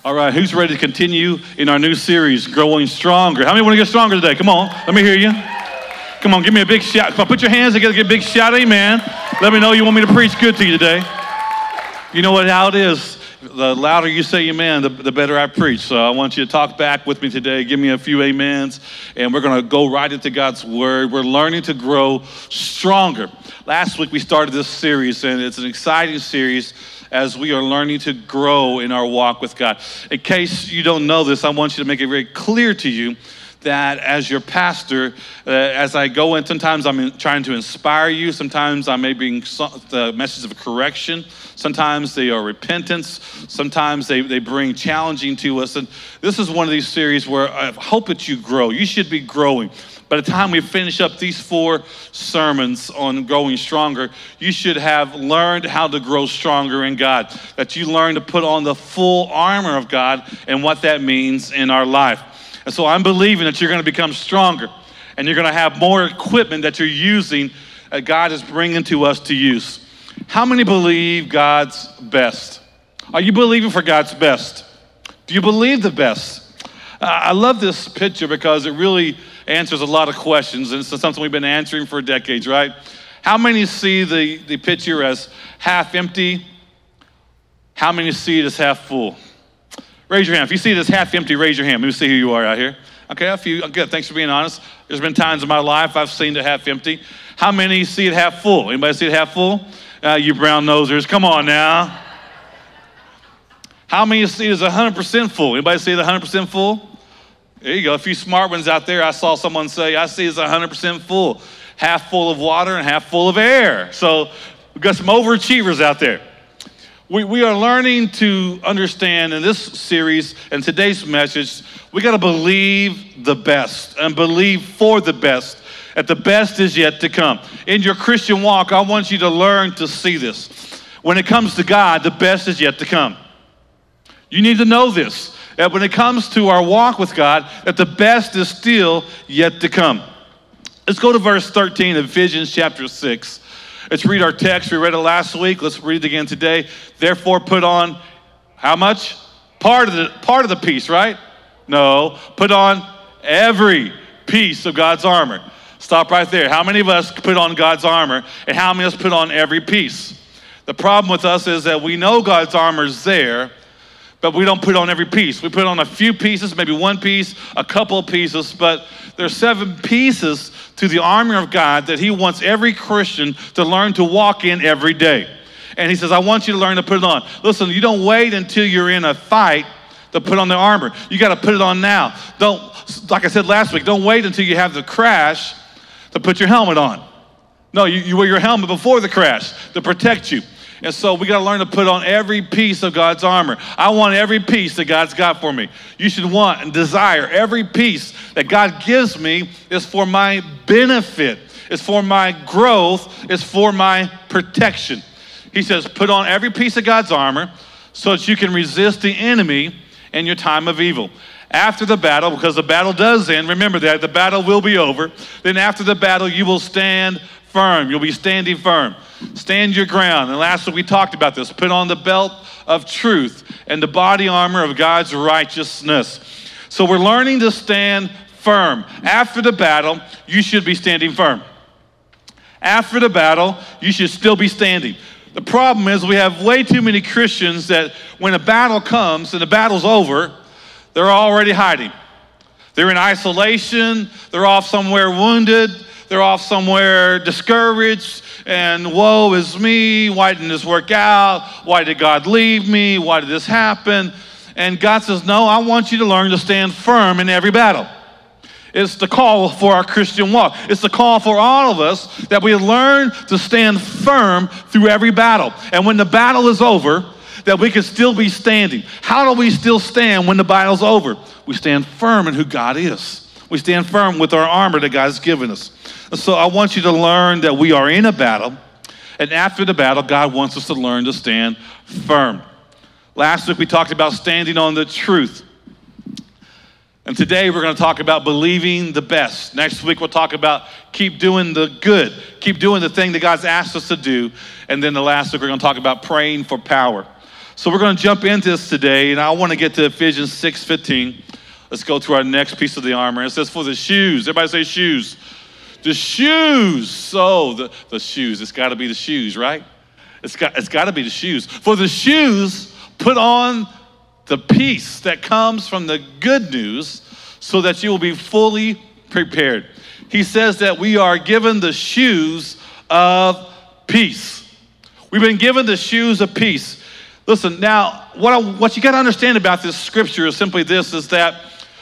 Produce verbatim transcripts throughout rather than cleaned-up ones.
All right, who's ready to continue in our new series, Growing Stronger? How many want to get stronger today? Come on, let me hear you. Come on, give me a big shout. Come on, put your hands together, give a big shout, amen. Let me know you want me to preach good to you today. You know what, how it is. The louder you say amen, the, the better I preach. So I want you to talk back with me today. Give me a few amens, and we're going to go right into God's word. We're learning to grow stronger. Last week we started this series, and it's an exciting series as we are learning to grow in our walk with God. In case you don't know this, I want you to make it very clear to you that as your pastor, uh, as I go in, sometimes I'm in, trying to inspire you. Sometimes I may bring some, the message of correction. Sometimes they are repentance. Sometimes they, they bring challenging to us. And this is one of these series where I hope that you grow. You should be growing. By the time we finish up these four sermons on growing stronger, you should have learned how to grow stronger in God. That you learn to put on the full armor of God and what that means in our life. And so I'm believing that you're going to become stronger and you're going to have more equipment that you're using that God is bringing to us to use. How many believe God's best? Are you believing for God's best? Do you believe the best? Uh, I love this picture because it really answers a lot of questions, and it's something we've been answering for decades, right? How many see the, the picture as half empty? How many see it as half full? Raise your hand. If you see it as half empty, raise your hand. Let me see who you are out here. Okay, a few. Good. Thanks for being honest. There's been times in my life I've seen it half empty. How many see it half full? Anybody see it half full? Uh, you brown nosers, come on now. How many see it as one hundred percent full? Anybody see it one hundred percent full? There you go. A few smart ones out there. I saw someone say, I see it's one hundred percent full. Half full of water and half full of air. So we've got some overachievers out there. We, we are learning to understand in this series and today's message, we got to believe the best and believe for the best. That the best is yet to come. In your Christian walk, I want you to learn to see this. When it comes to God, the best is yet to come. You need to know this. That when it comes to our walk with God, that the best is still yet to come. Let's go to verse thirteen of Ephesians chapter six. Let's read our text. We read it last week. Let's read it again today. Therefore, put on how much? Part of the part of the piece, right? No, put on every piece of God's armor. Stop right there. How many of us put on God's armor, and how many of us put on every piece? The problem with us is that we know God's armor is there, but we don't put on every piece. We put on a few pieces, maybe one piece, a couple of pieces, but there's seven pieces to the armor of God that he wants every Christian to learn to walk in every day. And he says, I want you to learn to put it on. Listen, you don't wait until you're in a fight to put on the armor. You got to put it on now. Don't, like I said last week, don't wait until you have the crash to put your helmet on. No, you, you wear your helmet before the crash to protect you. And so we got to learn to put on every piece of God's armor. I want every piece that God's got for me. You should want and desire every piece that God gives me is for my benefit. It's for my growth. It's for my protection. He says, put on every piece of God's armor so that you can resist the enemy in your time of evil. After the battle, because the battle does end, remember that, the battle will be over. Then after the battle, you will stand firm. You'll be standing firm. Stand your ground. And last week we talked about this. Put on the belt of truth and the body armor of God's righteousness. So we're learning to stand firm. After the battle, you should be standing firm. After the battle, you should still be standing. The problem is we have way too many Christians that when a battle comes and the battle's over, they're already hiding. They're in isolation. They're off somewhere wounded. They're off somewhere discouraged. And woe is me. Why didn't this work out? Why did God leave me? Why did this happen? And God says, no, I want you to learn to stand firm in every battle. It's the call for our Christian walk. It's the call for all of us that we learn to stand firm through every battle. And when the battle is over, that we can still be standing. How do we still stand when the battle's over? We stand firm in who God is. We stand firm with our armor that God's given us. And so I want you to learn that we are in a battle, and after the battle, God wants us to learn to stand firm. Last week we talked about standing on the truth. And today we're going to talk about believing the best. Next week we'll talk about keep doing the good. Keep doing the thing that God's asked us to do. And then the last week we're going to talk about praying for power. So we're going to jump into this today, and I want to get to Ephesians six fifteen. Let's go to our next piece of the armor. It says, for the shoes. Everybody say shoes. The shoes. So the, the shoes. It's got to be the shoes, right? It's got, it's got to be the shoes. For the shoes, put on the peace that comes from the good news so that you will be fully prepared. He says that we are given the shoes of peace. We've been given the shoes of peace. Listen, now, what, I, what you got to understand about this scripture is simply this, is that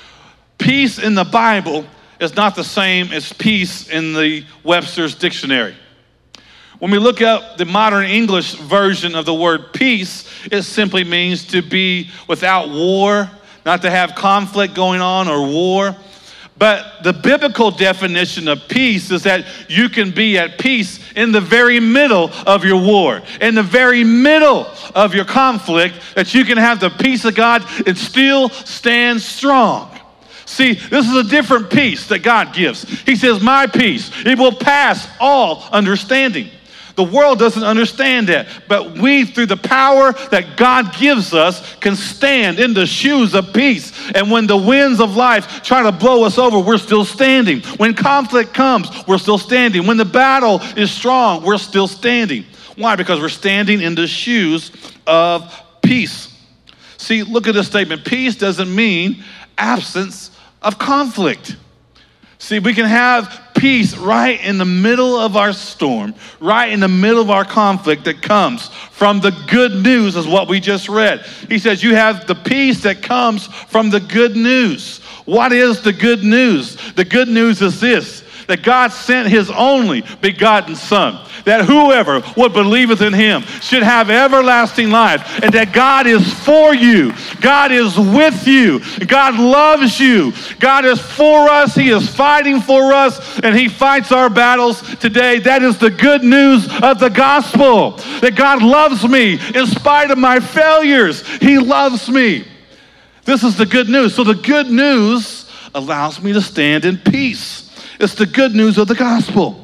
peace in the Bible is not the same as peace in the Webster's dictionary. When we look up the modern English version of the word peace, it simply means to be without war, not to have conflict going on or war. But the biblical definition of peace is that you can be at peace in the very middle of your war, in the very middle of your conflict, that you can have the peace of God and still stand strong. See, this is a different peace that God gives. He says, my peace, it will pass all understanding. The world doesn't understand that, but we, through the power that God gives us, can stand in the shoes of peace. And when the winds of life try to blow us over, we're still standing. When conflict comes, we're still standing. When the battle is strong, we're still standing. Why? Because we're standing in the shoes of peace. See, look at this statement. Peace doesn't mean absence of conflict. See, we can have peace right in the middle of our storm, right in the middle of our conflict that comes from the good news, is what we just read. He says you have the peace that comes from the good news. What is the good news? The good news is this, that God sent his only begotten Son, that whoever would believeth in him should have everlasting life, and that God is for you. God is with you. God loves you. God is for us. He is fighting for us, and he fights our battles today. That is the good news of the gospel, that God loves me in spite of my failures. He loves me. This is the good news. So the good news allows me to stand in peace. It's the good news of the gospel.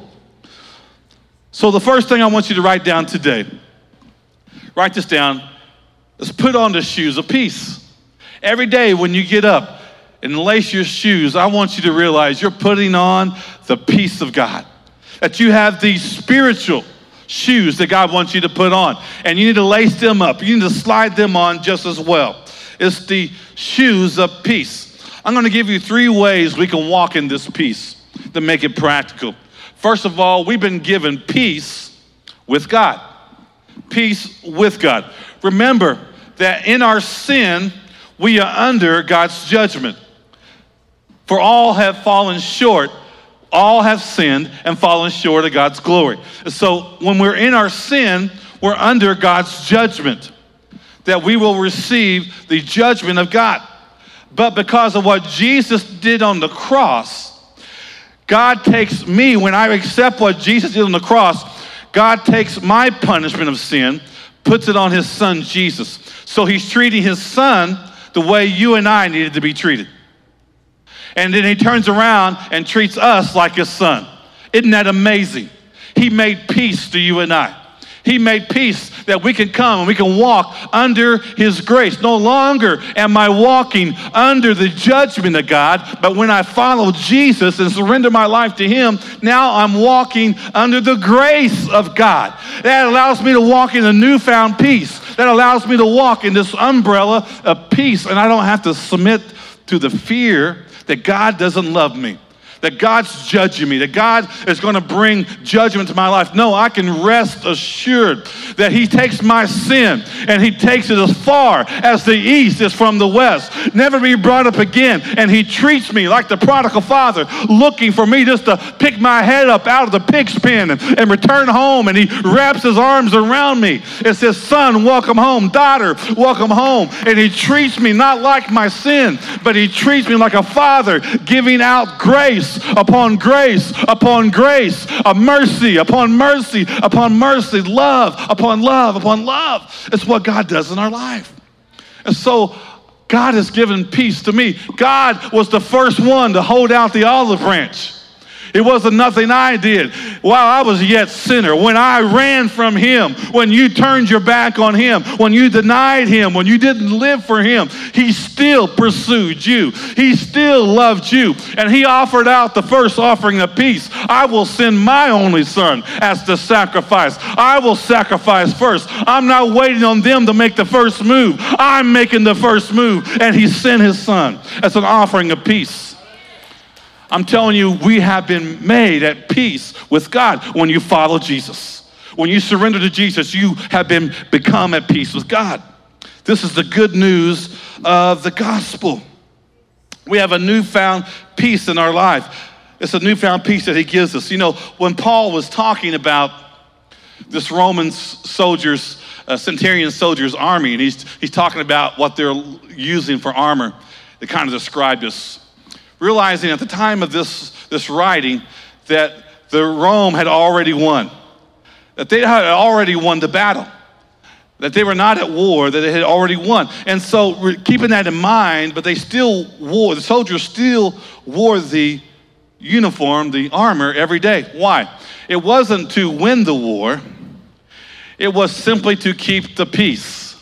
So the first thing I want you to write down today, write this down, is put on the shoes of peace. Every day when you get up and lace your shoes, I want you to realize you're putting on the peace of God. That you have these spiritual shoes that God wants you to put on. And you need to lace them up. You need to slide them on just as well. It's the shoes of peace. I'm going to give you three ways we can walk in this peace to make it practical. First of all, we've been given peace with God. Peace with God. Remember that in our sin, we are under God's judgment. For all have fallen short, all have sinned and fallen short of God's glory. So when we're in our sin, we're under God's judgment, that we will receive the judgment of God. But because of what Jesus did on the cross, God takes me, when I accept what Jesus did on the cross, God takes my punishment of sin, puts it on his son, Jesus. So he's treating his son the way you and I needed to be treated. And then he turns around and treats us like his son. Isn't that amazing? He made peace to you and I. He made peace that we can come and we can walk under his grace. No longer am I walking under the judgment of God, but when I follow Jesus and surrender my life to him, now I'm walking under the grace of God. That allows me to walk in a newfound peace. That allows me to walk in this umbrella of peace, and I don't have to submit to the fear that God doesn't love me, that God's judging me, that God is going to bring judgment to my life. No, I can rest assured that he takes my sin and he takes it as far as the east is from the west, never be brought up again. And he treats me like the prodigal father, looking for me just to pick my head up out of the pig's pen and, and return home. And he wraps his arms around me and says, son, welcome home. Daughter, welcome home. And he treats me not like my sin, but he treats me like a father, giving out grace upon grace, upon grace, a mercy, upon mercy, upon mercy, love, upon love, upon love. It's what God does in our life. And so God has given peace to me. God was the first one to hold out the olive branch. It wasn't nothing I did while I was yet sinner. When I ran from him, when you turned your back on him, when you denied him, when you didn't live for him, he still pursued you. He still loved you. And he offered out the first offering of peace. I will send my only son as the sacrifice. I will sacrifice first. I'm not waiting on them to make the first move. I'm making the first move. And he sent his son as an offering of peace. I'm telling you, we have been made at peace with God when you follow Jesus. When you surrender to Jesus, you have been become at peace with God. This is the good news of the gospel. We have a newfound peace in our life. It's a newfound peace that he gives us. You know, when Paul was talking about this Roman soldiers, uh, centurion soldiers army, and he's, he's talking about what they're using for armor, it kind of described this. Realizing at the time of this, this writing that the Rome had already won, that they had already won the battle, that they were not at war, that they had already won. And so keeping that in mind, but they still wore, the soldiers still wore the uniform, the armor every day. Why? It wasn't to win the war, it was simply to keep the peace.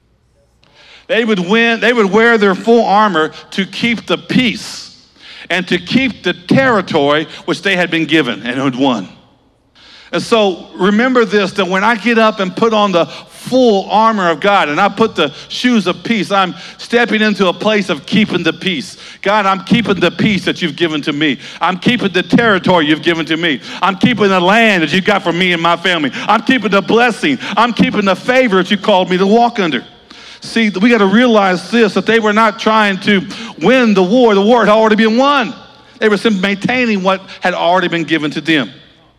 They would win, they would wear their full armor to keep the peace and to keep the territory which they had been given and had won. And so remember this, that when I get up and put on the full armor of God and I put the shoes of peace, I'm stepping into a place of keeping the peace. God, I'm keeping the peace that you've given to me. I'm keeping the territory you've given to me. I'm keeping the land that you've got for me and my family. I'm keeping the blessing. I'm keeping the favor that you called me to walk under. See, we got to realize this, that they were not trying to win the war. The war had already been won. They were simply maintaining what had already been given to them.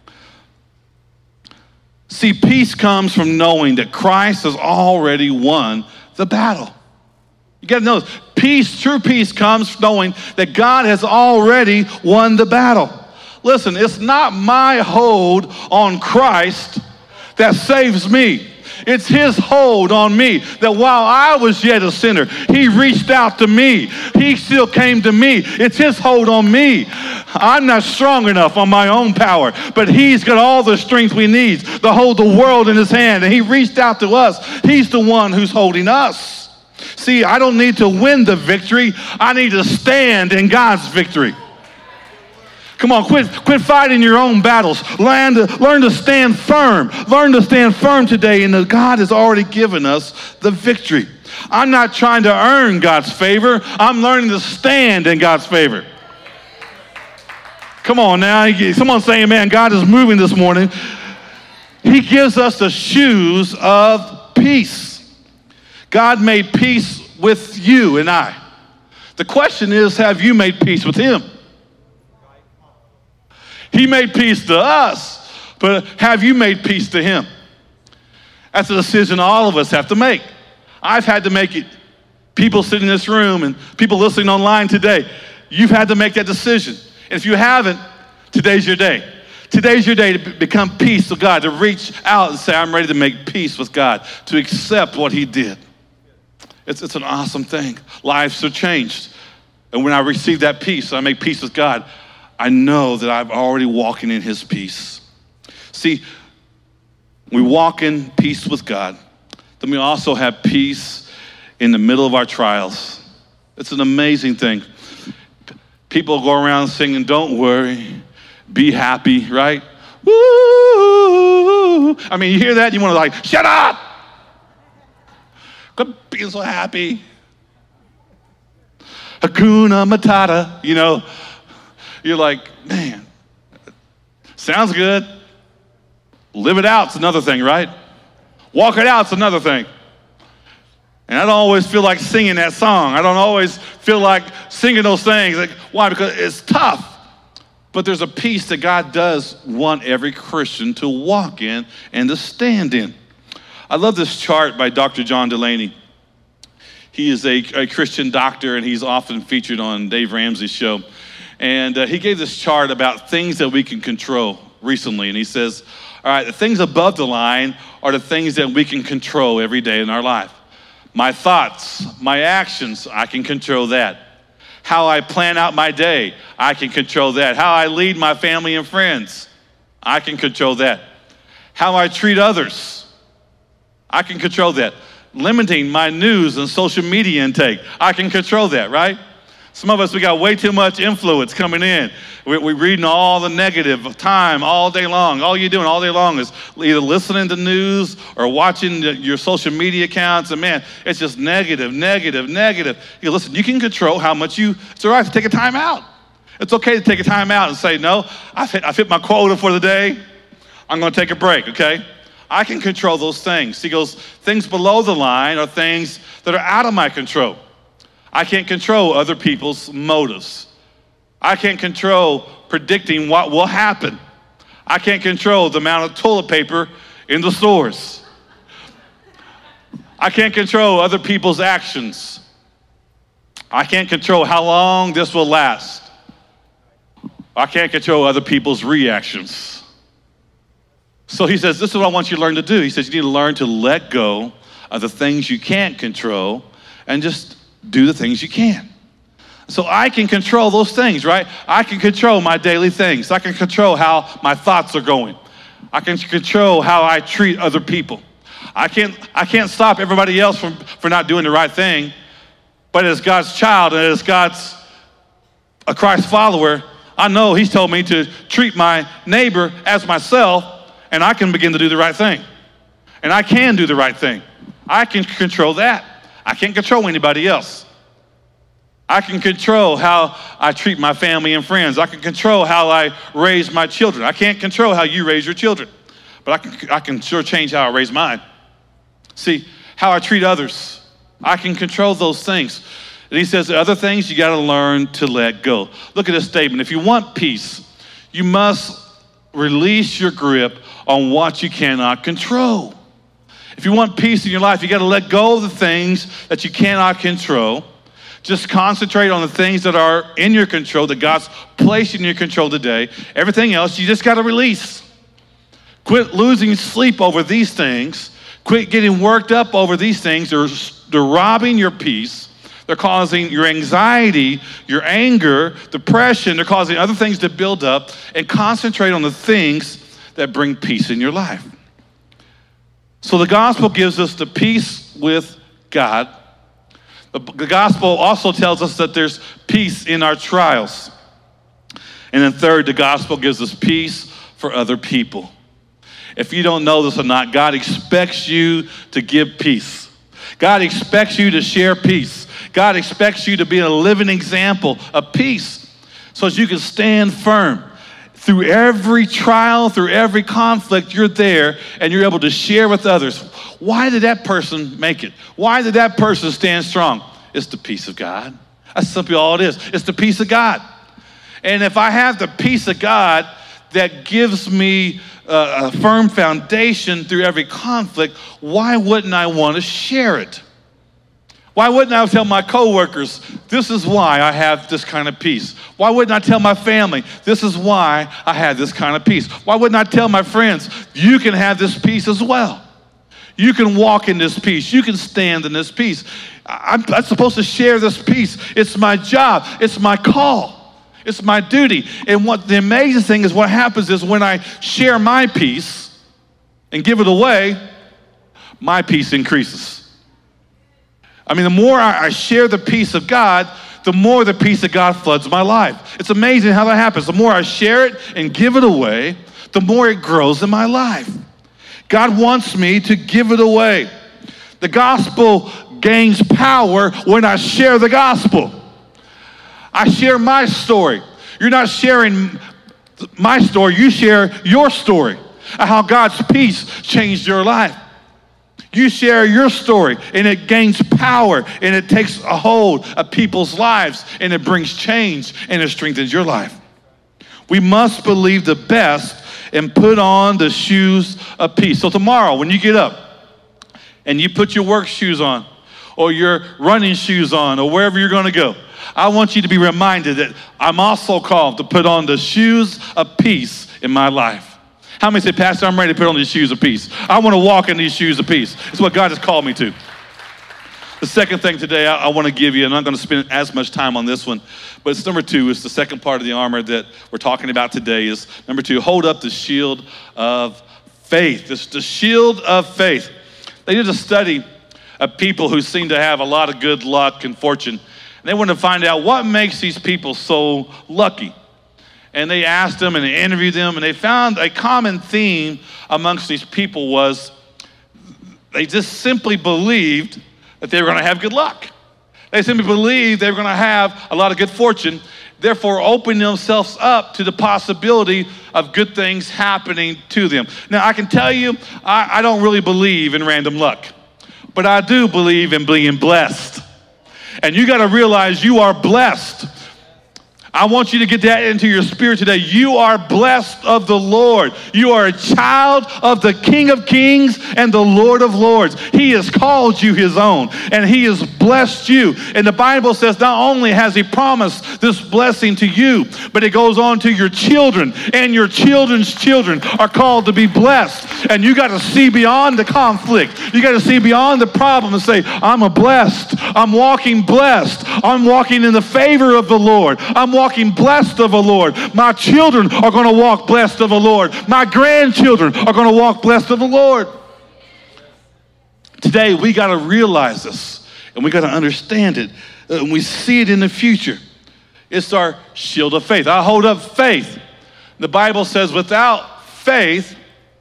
See, peace comes from knowing that Christ has already won the battle. You got to know this. Peace, true peace comes from knowing that God has already won the battle. Listen, it's not my hold on Christ that saves me. It's his hold on me that while I was yet a sinner, he reached out to me. He still came to me. It's his hold on me. I'm not strong enough on my own power, but he's got all the strength we need to hold the world in his hand. And he reached out to us. He's the one who's holding us. See, I don't need to win the victory. I need to stand in God's victory. Come on, quit, quit fighting your own battles. Learn to, learn to stand firm. Learn to stand firm today, and that God has already given us the victory. I'm not trying to earn God's favor. I'm learning to stand in God's favor. Come on now. Someone saying, man, God is moving this morning. He gives us the shoes of peace. God made peace with you and I. The question is, have you made peace with him? He made peace to us, but have you made peace to him? That's a decision all of us have to make. I've had to make it. People sitting in this room and people listening online today, you've had to make that decision. And if you haven't, today's your day. Today's your day to become peace with God, to reach out and say, I'm ready to make peace with God, to accept what he did. It's, it's an awesome thing. Lives are changed. And when I receive that peace, I make peace with God, I know that I'm already walking in his peace. See, we walk in peace with God. Then we also have peace in the middle of our trials. It's an amazing thing. People go around singing, don't worry, be happy, right? Woo! I mean, you hear that, you want to like, shut up! Quit being so happy. Hakuna Matata, you know. You're like, man, sounds good. Live it out's another thing, right? Walk it out's another thing. And I don't always feel like singing that song. I don't always feel like singing those things. Like, why? Because it's tough. But there's a peace that God does want every Christian to walk in and to stand in. I love this chart by Doctor John Delaney. He is a, a Christian doctor, and he's often featured on Dave Ramsey's show. And uh, he gave this chart about things that we can control recently. And he says, all right, the things above the line are the things that we can control every day in our life. My thoughts, my actions, I can control that. How I plan out my day, I can control that. How I lead my family and friends, I can control that. How I treat others, I can control that. Limiting my news and social media intake, I can control that, right? Some of us, we got way too much influence coming in. We're, we're reading all the negative time all day long. All you're doing all day long is either listening to news or watching the, your social media accounts. And man, it's just negative, negative, negative. You listen, you can control how much you, it's all right to take a time out. It's okay to take a time out and say, no, I've hit, I've hit my quota for the day. I'm going to take a break, okay? I can control those things. He goes, things below the line are things that are out of my control. I can't control other people's motives. I can't control predicting what will happen. I can't control the amount of toilet paper in the stores. I can't control other people's actions. I can't control how long this will last. I can't control other people's reactions. So he says, this is what I want you to learn to do. He says, you need to learn to let go of the things you can't control and just do the things you can. So I can control those things, right? I can control my daily things. I can control how my thoughts are going. I can control how I treat other people. I can't, I can't stop everybody else from, for not doing the right thing. But as God's child and as God's a Christ follower, I know he's told me to treat my neighbor as myself, and I can begin to do the right thing. And I can do the right thing. I can control that. I can't control anybody else. I can control how I treat my family and friends. I can control how I raise my children. I can't control how you raise your children, but I can, I can sure change how I raise mine. See, how I treat others, I can control those things. And he says the other things you got to learn to let go. Look at this statement. If you want peace, you must release your grip on what you cannot control. If you want peace in your life, you got to let go of the things that you cannot control. Just concentrate on the things that are in your control, that God's placed in your control today. Everything else, you just got to release. Quit losing sleep over these things. Quit getting worked up over these things. They're, they're robbing your peace. They're causing your anxiety, your anger, depression. They're causing other things to build up, and concentrate on the things that bring peace in your life. So the gospel gives us the peace with God. The, the gospel also tells us that there's peace in our trials. And then third, the gospel gives us peace for other people. If you don't know this or not, God expects you to give peace. God expects you to share peace. God expects you to be a living example of peace so that you can stand firm. Through every trial, through every conflict, you're there and you're able to share with others. Why did that person make it? Why did that person stand strong? It's the peace of God. That's simply all it is. It's the peace of God. And if I have the peace of God that gives me a, a firm foundation through every conflict, why wouldn't I want to share it? Why wouldn't I tell my coworkers, this is why I have this kind of peace? Why wouldn't I tell my family, this is why I have this kind of peace? Why wouldn't I tell my friends, you can have this peace as well? You can walk in this peace. You can stand in this peace. I'm, I'm supposed to share this peace. It's my job. It's my call. It's my duty. And what the amazing thing is, what happens is when I share my peace and give it away, my peace increases. I mean, the more I share the peace of God, the more the peace of God floods my life. It's amazing how that happens. The more I share it and give it away, the more it grows in my life. God wants me to give it away. The gospel gains power when I share the gospel. I share my story. You're not sharing my story, you share your story, how God's peace changed your life. You share your story, and it gains power, and it takes a hold of people's lives, and it brings change, and it strengthens your life. We must believe the best and put on the shoes of peace. So tomorrow, when you get up and you put your work shoes on, or your running shoes on, or wherever you're going to go, I want you to be reminded that I'm also called to put on the shoes of peace in my life. How many say, Pastor, I'm ready to put on these shoes of peace? I want to walk in these shoes of peace. It's what God has called me to. The second thing today I, I want to give you, I'm not going to spend as much time on this one, but it's number two, is the second part of the armor that we're talking about today is number two, hold up the shield of faith. It's the shield of faith. They did a study of people who seem to have a lot of good luck and fortune. And they wanted to find out what makes these people so lucky. And they asked them and they interviewed them, and they found a common theme amongst these people was they just simply believed that they were going to have good luck. They simply believed they were going to have a lot of good fortune, therefore opening themselves up to the possibility of good things happening to them. Now, I can tell you, I, I don't really believe in random luck, but I do believe in being blessed. And you got to realize you are blessed. I want you to get that into your spirit today. You are blessed of the Lord. You are a child of the King of Kings and the Lord of Lords. He has called you his own, and he has blessed you. And the Bible says not only has he promised this blessing to you, but it goes on to your children, and your children's children are called to be blessed. And you got to see beyond the conflict. You got to see beyond the problem and say, I'm a blessed. I'm walking blessed. I'm walking in the favor of the Lord. I'm walking blessed of the Lord. My children are going to walk blessed of the Lord. My grandchildren are going to walk blessed of the Lord. Today, we got to realize this, and we got to understand it, and we see it in the future. It's our shield of faith. I hold up faith. The Bible says without faith,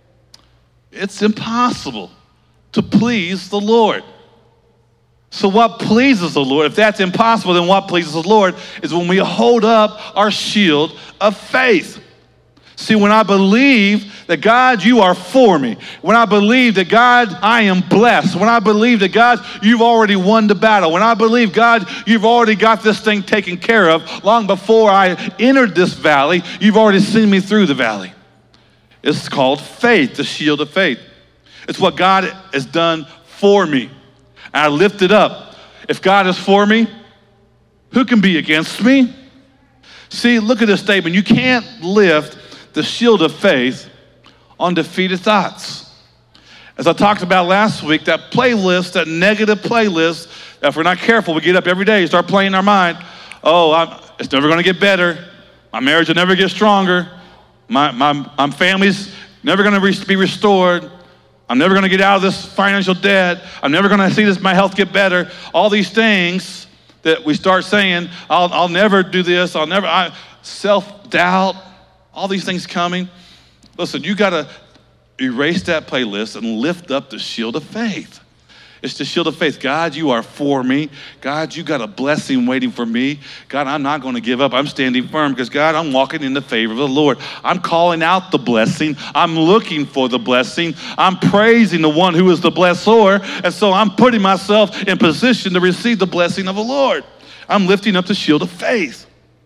it's impossible to please the Lord. So what pleases the Lord? If that's impossible, then what pleases the Lord is when we hold up our shield of faith. See, when I believe that God, you are for me, when I believe that God, I am blessed, when I believe that God, you've already won the battle, when I believe, God, you've already got this thing taken care of, long before I entered this valley, you've already seen me through the valley. It's called faith, the shield of faith. It's what God has done for me. I lift it up. If God is for me, who can be against me? See, look at this statement. You can't lift the shield of faith on defeated thoughts. As I talked about last week, that playlist, that negative playlist, if we're not careful, we get up every day, start playing in our mind, oh, I'm, it's never going to get better. My marriage will never get stronger. My, my, my family's never going to be restored. I'm never going to get out of this financial debt. I'm never going to see this, my health get better. All these things that we start saying, I'll, I'll never do this. I'll never, I, self-doubt, all these things coming. Listen, you got to erase that playlist and lift up the shield of faith. It's the shield of faith. God, you are for me. God, you got a blessing waiting for me. God, I'm not going to give up. I'm standing firm because, God, I'm walking in the favor of the Lord. I'm calling out the blessing. I'm looking for the blessing. I'm praising the one who is the blessor. And so I'm putting myself in position to receive the blessing of the Lord. I'm lifting up the shield of faith.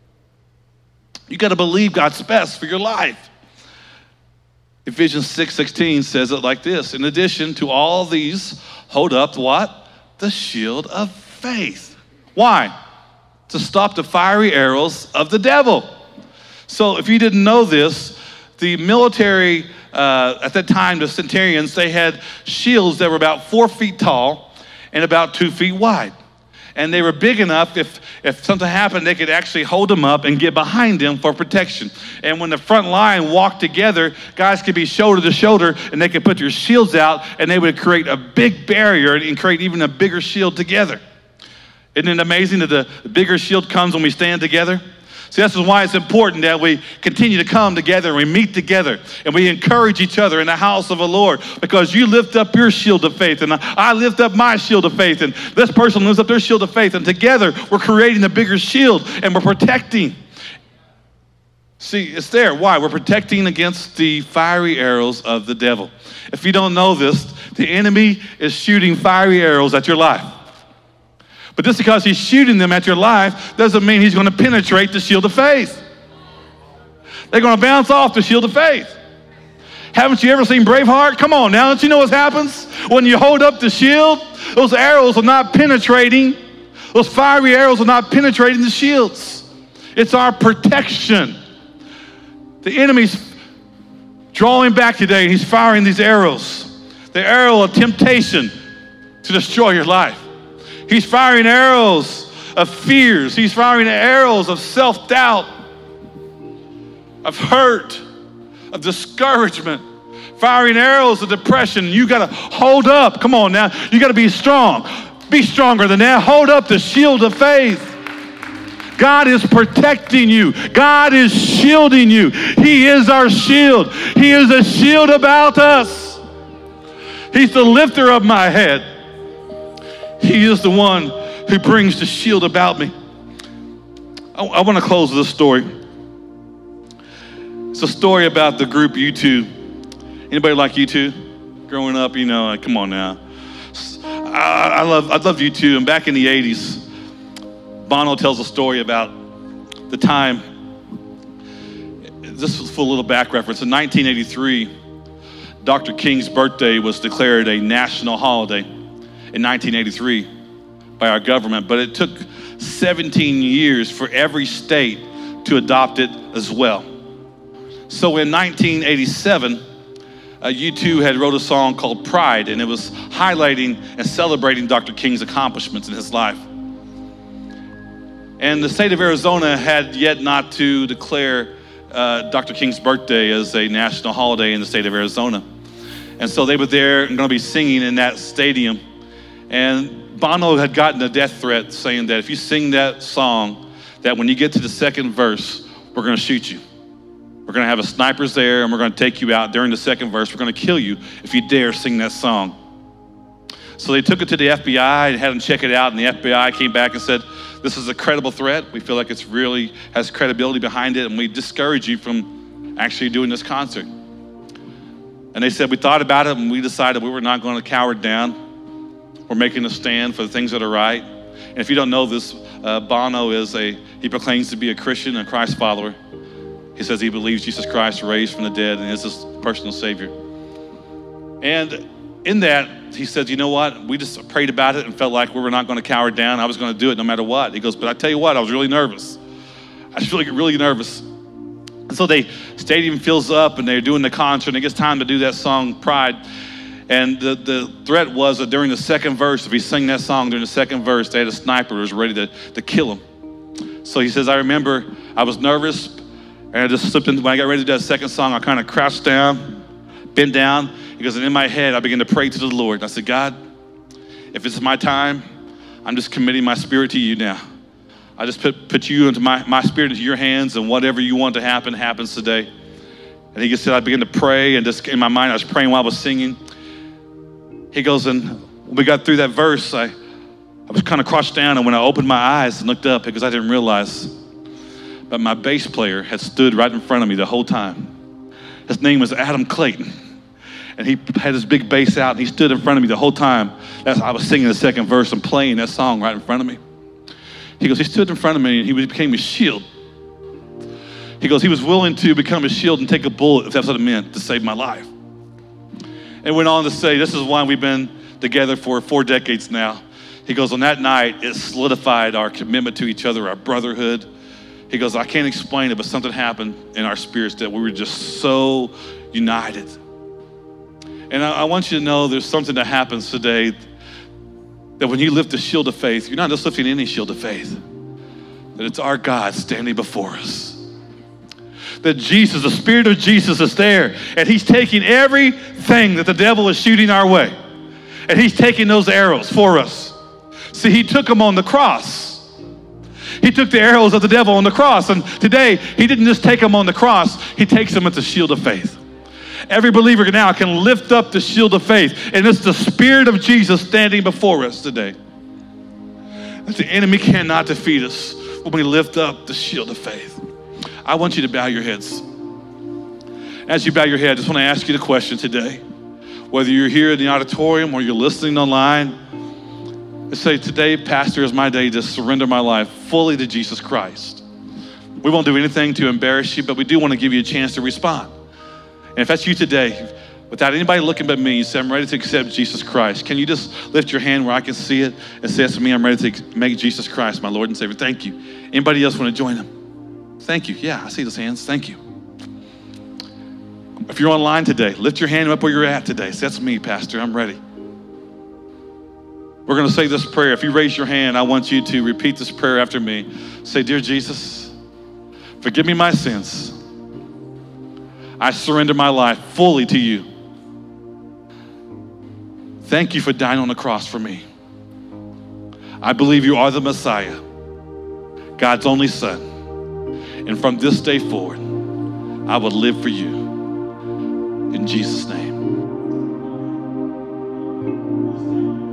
You got to believe God's best for your life. Ephesians six sixteen says it like this. In addition to all these, hold up what? The shield of faith. Why? To stop the fiery arrows of the devil. So if you didn't know this, the military, uh, at that time, the centurions, they had shields that were about four feet tall and about two feet wide. And they were big enough, if, if something happened, they could actually hold them up and get behind them for protection. And when the front line walked together, guys could be shoulder to shoulder, and they could put their shields out, and they would create a big barrier and create even a bigger shield together. Isn't it amazing that the bigger shield comes when we stand together? See, this is why it's important that we continue to come together and we meet together and we encourage each other in the house of the Lord, because you lift up your shield of faith and I lift up my shield of faith and this person lifts up their shield of faith, and together we're creating a bigger shield and we're protecting. See, it's there. Why? We're protecting against the fiery arrows of the devil. If you don't know this, the enemy is shooting fiery arrows at your life. But just because he's shooting them at your life doesn't mean he's going to penetrate the shield of faith. They're going to bounce off the shield of faith. Haven't you ever seen Braveheart? Come on now, don't you know what happens? When you hold up the shield, those arrows are not penetrating. Those fiery arrows are not penetrating the shields. It's our protection. The enemy's drawing back today, and he's firing these arrows. The arrow of temptation to destroy your life. He's firing arrows of fears. He's firing arrows of self-doubt, of hurt, of discouragement, firing arrows of depression. You got to hold up. Come on now. You got to be strong. Be stronger than that. Hold up the shield of faith. God is protecting you. God is shielding you. He is our shield. He is a shield about us. He's the lifter of my head. He is the one who brings the shield about me. I, I want to close with this story. It's a story about the group U two. Anybody like U two? Growing up, you know, like, come on now. I, I love I love U two. And back in the eighties, Bono tells a story about the time. This was for a little back reference. In nineteen eighty-three, Doctor King's birthday was declared a national holiday in nineteen eighty-three by our government, but it took seventeen years for every state to adopt it as well. So in nineteen eighty-seven, uh, U two had wrote a song called Pride, and it was highlighting and celebrating Doctor King's accomplishments in his life. And the state of Arizona had yet not to declare uh, Doctor King's birthday as a national holiday in the state of Arizona. And so they were there and going to be singing in that stadium. And Bono had gotten a death threat saying that if you sing that song, that when you get to the second verse, we're going to shoot you. We're going to have a snipers there, and we're going to take you out during the second verse. We're going to kill you if you dare sing that song. So they took it to the F B I and had them check it out, and the F B I came back and said, this is a credible threat. We feel like it's really has credibility behind it, and we discourage you from actually doing this concert. And they said, we thought about it, and we decided we were not going to cower down. We're making a stand for the things that are right. And if you don't know this, uh, Bono is a, he proclaims to be a Christian and Christ follower. He says he believes Jesus Christ raised from the dead and is his personal Savior. And in that, he says, you know what? We just prayed about it and felt like we were not going to cower down. I was going to do it no matter what. He goes, but I tell you what, I was really nervous. I was really, really nervous. And so the stadium fills up and they're doing the concert, and it gets time to do that song, Pride. And the, the threat was that during the second verse, if he sang that song during the second verse, they had a sniper who was ready to, to kill him. So he says, I remember I was nervous, and I just slipped into, when I got ready to do that second song, I kind of crouched down, bent down. He goes, and in my head, I began to pray to the Lord. And I said, God, if it's my time, I'm just committing my spirit to you now. I just put, put you into my, my spirit into your hands, and whatever you want to happen, happens today. And he just said, I began to pray, and just in my mind, I was praying while I was singing. He goes, and when we got through that verse, I, I was kind of crouched down, and when I opened my eyes and looked up, because I didn't realize, but my bass player had stood right in front of me the whole time. His name was Adam Clayton. And he had his big bass out, and he stood in front of me the whole time. That's, I was singing the second verse and playing that song right in front of me. He goes, he stood in front of me, and he became a shield. He goes, he was willing to become a shield and take a bullet if that's what it meant to save my life. And went on to say, this is why we've been together for four decades now. He goes, on that night, it solidified our commitment to each other, our brotherhood. He goes, I can't explain it, but something happened in our spirits that we were just so united. And I, I want you to know there's something that happens today that when you lift the shield of faith, you're not just lifting any shield of faith, that it's our God standing before us. That Jesus, the Spirit of Jesus is there, and he's taking everything that the devil is shooting our way, and he's taking those arrows for us. See, he took them on the cross. He took the arrows of the devil on the cross, and today he didn't just take them on the cross, he takes them at the shield of faith. Every believer now can lift up the shield of faith, and it's the Spirit of Jesus standing before us today. That the enemy cannot defeat us when we lift up the shield of faith. I want you to bow your heads. As you bow your head, I just want to ask you the question today. Whether you're here in the auditorium or you're listening online, and say, today, Pastor, is my day to surrender my life fully to Jesus Christ. We won't do anything to embarrass you, but we do want to give you a chance to respond. And if that's you today, without anybody looking but me, you say, I'm ready to accept Jesus Christ. Can you just lift your hand where I can see it and say, that's me, I'm ready to make Jesus Christ my Lord and Savior. Thank you. Anybody else want to join him? Thank you. Yeah, I see those hands. Thank you. If you're online today, lift your hand up where you're at today. Say, that's me, Pastor. I'm ready. We're going to say this prayer. If you raise your hand, I want you to repeat this prayer after me. Say, dear Jesus, forgive me my sins. I surrender my life fully to you. Thank you for dying on the cross for me. I believe you are the Messiah, God's only Son. And from this day forward, I will live for you. In Jesus' name.